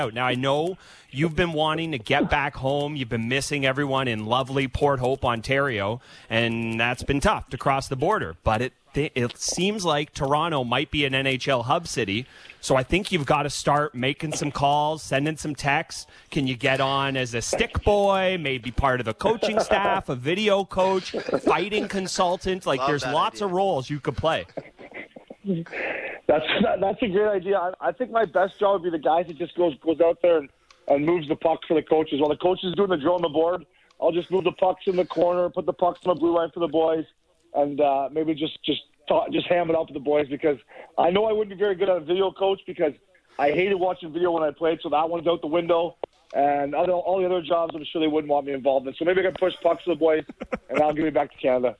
Now, I know you've been wanting to get back home. You've been missing everyone in lovely Port Hope, Ontario, and that's been tough to cross the border. But it seems like Toronto might be an NHL hub city, so I think you've got to start making some calls, sending some texts. Can you get on as a stick boy, maybe part of the coaching staff, a video coach, fighting consultant? Like, there's lots of roles you could play. That's a great idea. I think my best job would be the guy that just goes out there and moves the puck for the coaches. While the coach is doing the drill on the board, I'll just move the pucks in the corner, put the pucks on the blue line for the boys, and maybe just ham it out for the boys, because I know I wouldn't be very good at a video coach because I hated watching video when I played, so that one's out the window. And all the other jobs, I'm sure they wouldn't want me involved in. So maybe I can push pucks to the boys, and I'll give me back to Canada.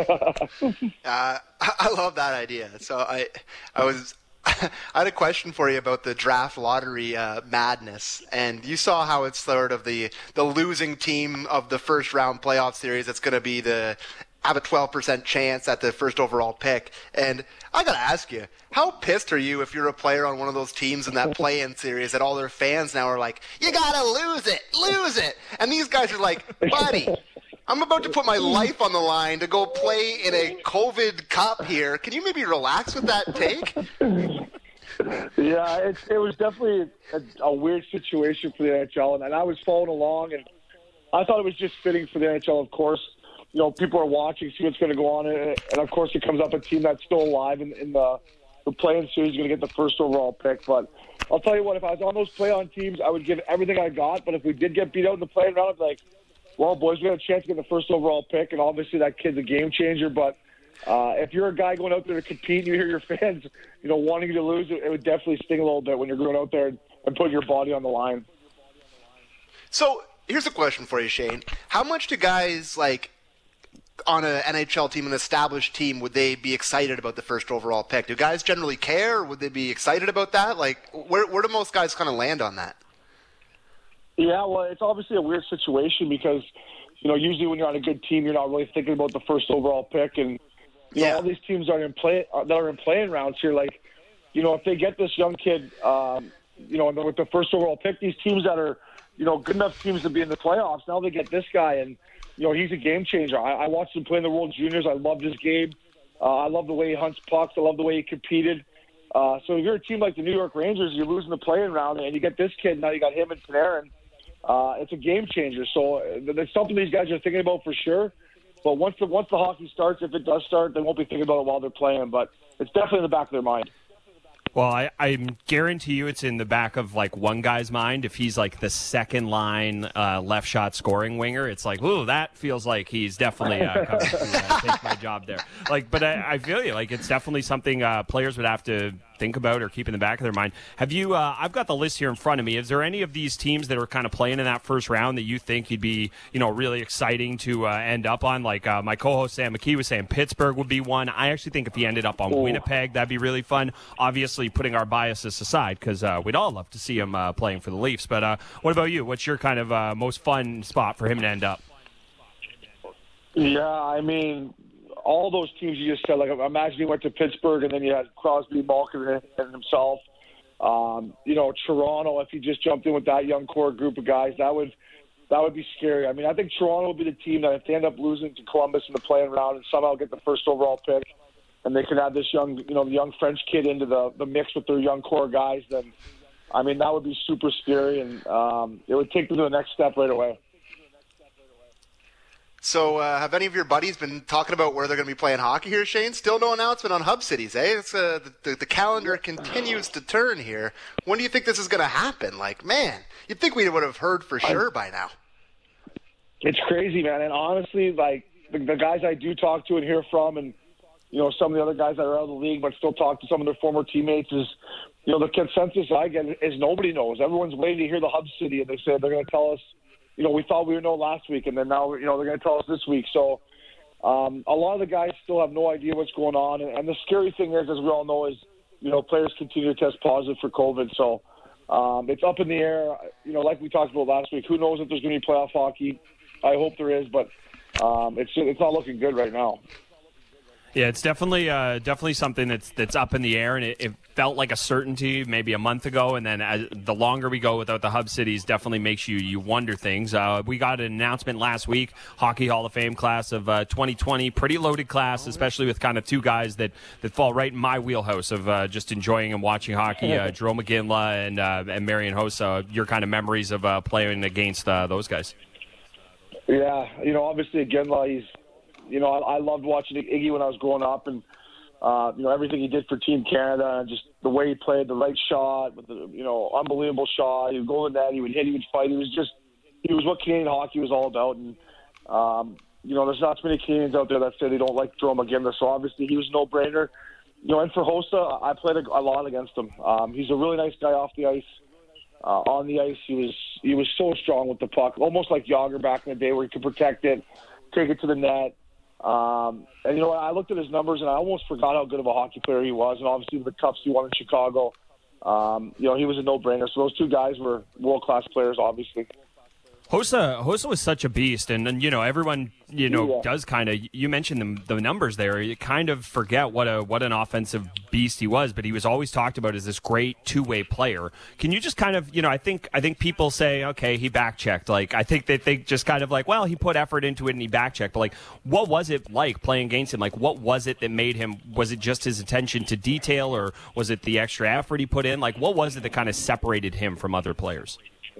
I love that idea. So I had a question for you about the draft lottery madness, and you saw how it's sort of the losing team of the first round playoff series that's going to have a 12% chance at the first overall pick. And I got to ask you, how pissed are you if you're a player on one of those teams in that play-in series that all their fans now are like, you got to lose it. And these guys are like, buddy, I'm about to put my life on the line to go play in a COVID cup here. Can you maybe relax with that take? Yeah, it was definitely a weird situation for the NHL, and I was following along, and I thought it was just fitting for the NHL, of course. You know, people are watching, see what's going to go on, and of course it comes up a team that's still alive in the play-in series is going to get the first overall pick. But I'll tell you what, if I was on those play-on teams, I would give everything I got. But if we did get beat out in the play-in round, I'd be like, well, boys, we got a chance to get the first overall pick, and obviously that kid's a game changer. But if you're a guy going out there to compete and you hear your fans, wanting you to lose, it would definitely sting a little bit when you're going out there and putting your body on the line. So here's a question for you, Shane. How much do guys, on an NHL team, an established team, would they be excited about the first overall pick? Do guys generally care? Would they be excited about that? Where do most guys kind of land on that? Yeah, well, it's obviously a weird situation because, usually when you're on a good team, you're not really thinking about the first overall pick. And, all these teams that are in playing rounds here, if they get this young kid, with the first overall pick, these teams that are, good enough teams to be in the playoffs, now they get this guy, and he's a game changer. I watched him play in the World Juniors. I loved his game. I love the way he hunts pucks. I love the way he competed. So if you're a team like the New York Rangers, you're losing the play-in round, and you get this kid, now you got him and Panarin. It's a game changer. So it's something these guys are thinking about for sure. But once the hockey starts, if it does start, they won't be thinking about it while they're playing. But it's definitely in the back of their mind. Well, I guarantee you it's in the back of, one guy's mind. If he's, the second-line left shot scoring winger, it's like, ooh, that feels like he's definitely coming to take my job there. But I feel you. It's definitely something players would have to think about or keep in the back of their mind. Have you I've got the list here in front of me. Is there any of these teams that are kind of playing in that first round that you think you'd be, really exciting to end up on? My co-host Sam McKee was saying Pittsburgh would be one. I actually think if he ended up on Winnipeg, that'd be really fun. Obviously, putting our biases aside, because we'd all love to see him playing for the Leafs. But what about you? What's your kind of most fun spot for him to end up? Yeah, I mean, all those teams you just said, imagine he went to Pittsburgh and then you had Crosby, Malkin, and himself. Toronto, if he just jumped in with that young core group of guys, that would be scary. I mean, I think Toronto would be the team that if they end up losing to Columbus in the play-in round and somehow get the first overall pick, and they could add this young, the young French kid into the mix with their young core guys, then, I mean, that would be super scary, and it would take them to the next step right away. So have any of your buddies been talking about where they're going to be playing hockey here, Shane? Still no announcement on hub cities, eh? It's, the calendar continues to turn here. When do you think this is going to happen? You'd think we would have heard for sure by now. It's crazy, man. And honestly, the guys I do talk to and hear from, and some of the other guys that are out of the league but still talk to some of their former teammates, is the consensus I get is nobody knows. Everyone's waiting to hear the hub city, and they say they're going to tell us. We thought we would know last week, and then now, they're going to tell us this week. So a lot of the guys still have no idea what's going on. And the scary thing is, as we all know, is, players continue to test positive for COVID. So it's up in the air. Like we talked about last week, who knows if there's going to be playoff hockey. I hope there is, but it's not looking good right now. Yeah, it's definitely something that's up in the air, and felt like a certainty maybe a month ago, and then the longer we go without the hub cities, definitely makes you wonder things. We got an announcement last week, Hockey Hall of Fame class of 2020, pretty loaded class, especially with kind of two guys that fall right in my wheelhouse of just enjoying and watching hockey. Jarome Iginla and Marian Hossa. Your kind of memories of playing against those guys. Yeah, obviously Iginla, he's, I loved watching Iggy when I was growing up, and everything he did for Team Canada, and just the way he played, the right shot, with the unbelievable shot. He would go to the net, he would hit, he would fight. He was what Canadian hockey was all about. And there's not too many Canadians out there that say they don't like Jarome Iginla. So obviously he was a no-brainer. And for Hossa, I played a lot against him. He's a really nice guy off the ice. On the ice, he was so strong with the puck, almost like Yager back in the day, where he could protect it, take it to the net. And I looked at his numbers and I almost forgot how good of a hockey player he was. And obviously with the cups he won in Chicago, he was a no-brainer. So those two guys were world-class players, obviously. Hossa was such a beast, and everyone does kind of, you mentioned the numbers there. You kind of forget what an offensive beast he was, but he was always talked about as this great two-way player. Can you just kind of, I think people say, okay, he back-checked. Like, I think they think just kind of like, well, he put effort into it and he back-checked. But like, what was it like playing against him? Like, what was it that made him? Was it just his attention to detail, or was it the extra effort he put in? Like, what was it that kind of separated him from other players?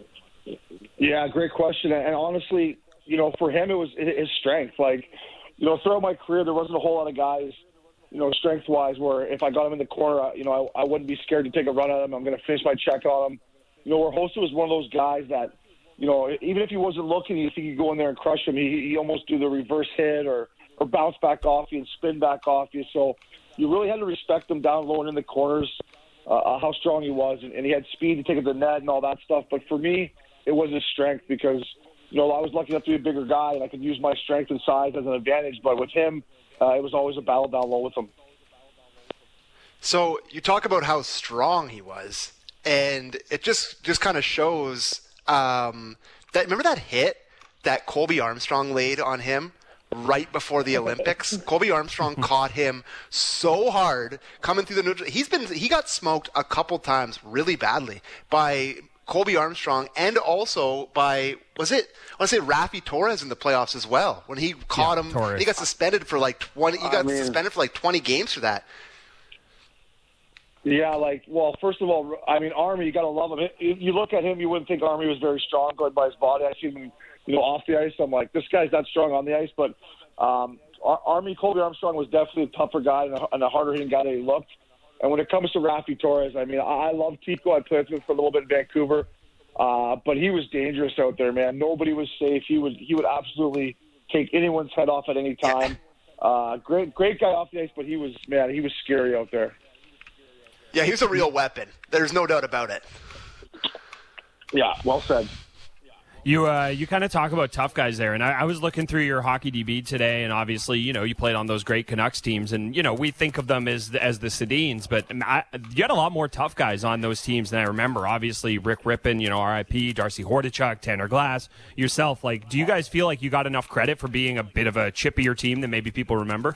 Yeah, great question. And honestly, for him, it was his strength. Like, throughout my career, there wasn't a whole lot of guys, strength-wise, where if I got him in the corner, I wouldn't be scared to take a run at him. I'm going to finish my check on him. Where Hossa was one of those guys that, even if he wasn't looking, you think he'd go in there and crush him. He almost do the reverse hit or bounce back off you and spin back off you. So you really had to respect him down low and in the corners, how strong he was. And he had speed to take it to the net and all that stuff. But for me, it was his strength because, I was lucky enough to be a bigger guy and I could use my strength and size as an advantage. But with him, it was always a battle down low with him. So you talk about how strong he was, and it just kind of shows that. Remember that hit that Colby Armstrong laid on him right before the Olympics? Colby Armstrong caught him so hard coming through the neutral. He got smoked a couple times really badly by Colby Armstrong, and also by, I want to say Raffi Torres in the playoffs as well. When he caught him, Torres. He got suspended for like 20. He got suspended for like 20 games for that. Yeah, first of all, Army, you got to love him. You look at him, you wouldn't think Army was very strong going by his body. I see him, off the ice. I'm like, this guy's not strong on the ice. But Army, Colby Armstrong was definitely a tougher guy and a harder hitting guy that he looked. And when it comes to Raffi Torres, I love Tico. I played with him for a little bit in Vancouver, but he was dangerous out there, man. Nobody was safe. He would absolutely take anyone's head off at any time. Great guy off the ice, but he was scary out there. Yeah, he was a real weapon. There's no doubt about it. Yeah, well said. You kind of talk about tough guys there, and I was looking through your Hockey DB today, and obviously, you played on those great Canucks teams, and, we think of them as the Sedins, but you had a lot more tough guys on those teams than I remember. Obviously, Rick Rippon, RIP, Darcy Hordachuk, Tanner Glass, yourself. Like, do you guys feel like you got enough credit for being a bit of a chippier team than maybe people remember?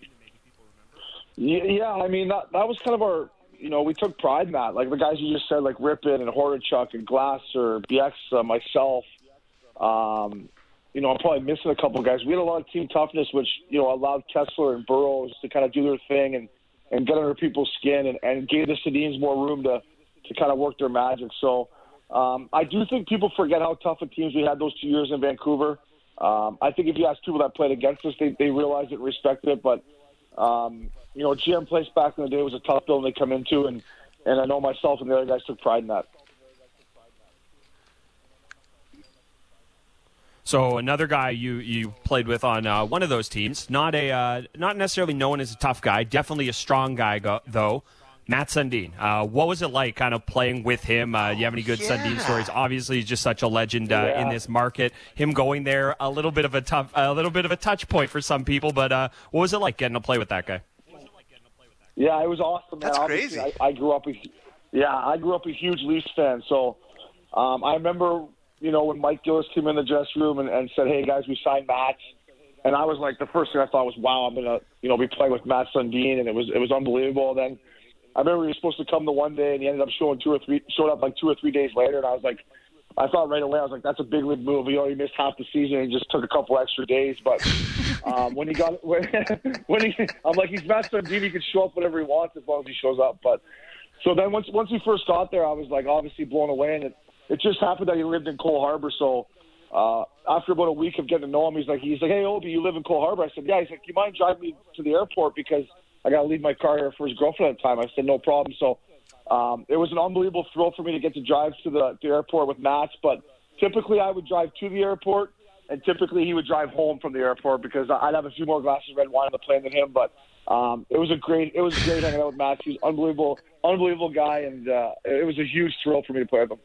Yeah, that was kind of our, we took pride in that. Like the guys you just said, like Rippon and Hordachuk and Glass or Bieksa, myself. I'm probably missing a couple of guys. We had a lot of team toughness, which, allowed Kessler and Burrows to kind of do their thing and get under people's skin and gave the Sedins more room to kind of work their magic. So I do think people forget how tough of teams we had those 2 years in Vancouver. I think if you ask people that played against us, they realized it and respected it. But, GM Place back in the day was a tough building to come into, and I know myself and the other guys took pride in that. So another guy you played with on one of those teams, not necessarily known as a tough guy, definitely a strong guy though, Matt Sundin. What was it like kind of playing with him? Do you have any good Sundin stories? Obviously, he's just such a legend in this market. Him going there, a little bit of a touch point for some people, but what was it like getting to play with that guy? Yeah, it was awesome, man. That's Obviously, crazy. I grew up a huge Leafs fan, so I remember, when Mike Gillis came in the dressing room and said, "Hey guys, we signed Matt," and I was like, the first thing I thought was, "Wow, I'm gonna, be playing with Matt Sundin," and it was unbelievable. And then, I remember he was supposed to come the one day, and he ended up showed up like 2 or 3 days later, and I was like, I thought right away, I was like, that's a big league move. You know, he missed half the season and he just took a couple extra days. But when I'm like, he's Matt Sundin, he can show up whenever he wants as long as he shows up. But so then once he first got there, I was like obviously blown away, and it just happened that he lived in Cole Harbour. So after about a week of getting to know him, he's like, hey Obi, you live in Cole Harbour? I said, yeah. He's like, you mind driving me to the airport because I got to leave my car here for his girlfriend at the time. I said, no problem. So it was an unbelievable thrill for me to get to drive to the airport with Matt. But typically I would drive to the airport, and typically he would drive home from the airport because I'd have a few more glasses of red wine on the plane than him. But it was great hanging out with Matt. He's an unbelievable guy, and it was a huge thrill for me to play with him.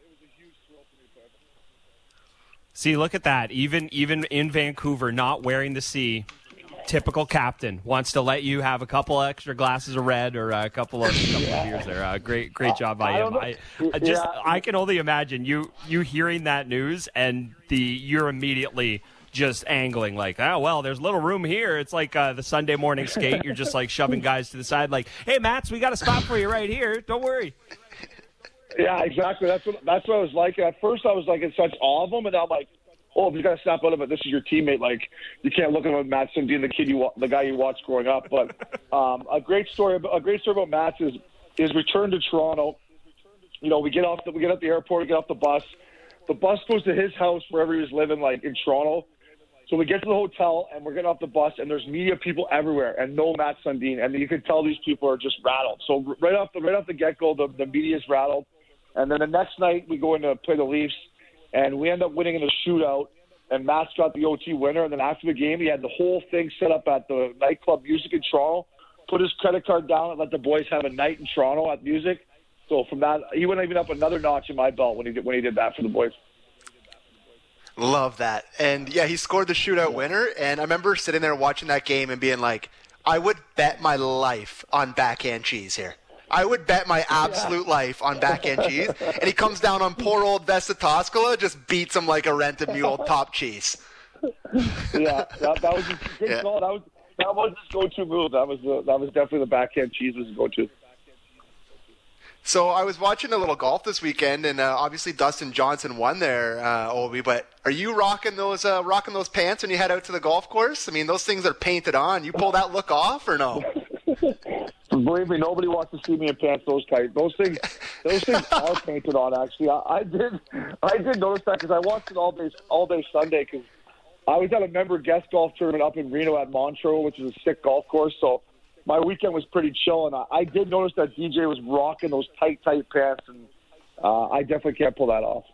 See, look at that. Even in Vancouver, not wearing the C, typical captain wants to let you have a couple extra glasses of red or a couple of beers there. Great job by him. I can only imagine you hearing that news and you're immediately just angling like, oh well, there's little room here. It's like the Sunday morning skate. You're just like shoving guys to the side, like, hey Mats, we got a spot for you right here. Don't worry. Yeah, exactly. That's what I was like. At first, I was like in such awe of him, and now I'm like, oh, if you got to snap out of it, this is your teammate. Like, you can't look at him Matt Sundin, the guy you watched growing up. But a great story about Matt is his return to Toronto. You know, we get at the airport, we get off the bus. The bus goes to his house wherever he was living, like in Toronto. So we get to the hotel, and we're getting off the bus, and there's media people everywhere, and no Matt Sundin. And you can tell these people are just rattled. So right off the get-go, the media's rattled. And then the next night, we go in to play the Leafs, and we end up winning in a shootout, and Matt's got the OT winner. And then after the game, he had the whole thing set up at the nightclub Music in Toronto, put his credit card down and let the boys have a night in Toronto at Music. So from that, he went even up another notch in my belt when he did that for the boys. Love that. And, yeah, he scored the shootout winner, and I remember sitting there watching that game and being like, I would bet my life on backhand cheese here. I would bet my absolute life on backhand cheese. And he comes down on poor old Vesa Toskala, just beats him like a rented mule top cheese. Yeah, that was a good call. That was his go-to move. That was definitely the backhand cheese was his go-to. So I was watching a little golf this weekend, and obviously Dustin Johnson won there, Obi. But are you rocking those pants when you head out to the golf course? I mean, those things are painted on. You pull that look off or no? Believe me, nobody wants to see me in pants those tight. Those things are painted on. Actually, I did notice that because I watched it all day Sunday because I was at a member guest golf tournament up in Reno at Montreux, which is a sick golf course. So my weekend was pretty chill, and I did notice that DJ was rocking those tight pants, and I definitely can't pull that off.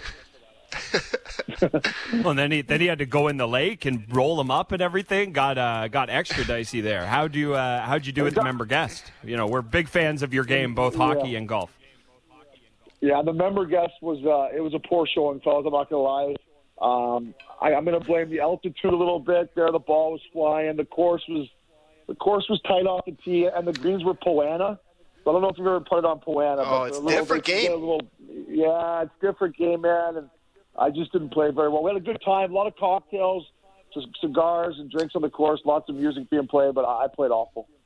Well, and then he had to go in the lake and roll them up and everything. Got extra dicey there. How'd you do with the member guest? You know, we're big fans of your game, both hockey and golf. Yeah, the member guest was it was a poor showing, fellas. I'm not gonna lie. I'm gonna blame the altitude a little bit. There, the ball was flying. The course was tight off the tee, and the greens were Poana. So I don't know if you've ever put it on Poana. Oh, it's a different game. Yeah, it's a different game, man. And I just didn't play very well. We had a good time, a lot of cocktails, cigars and drinks on the course, lots of music being played, but I played awful.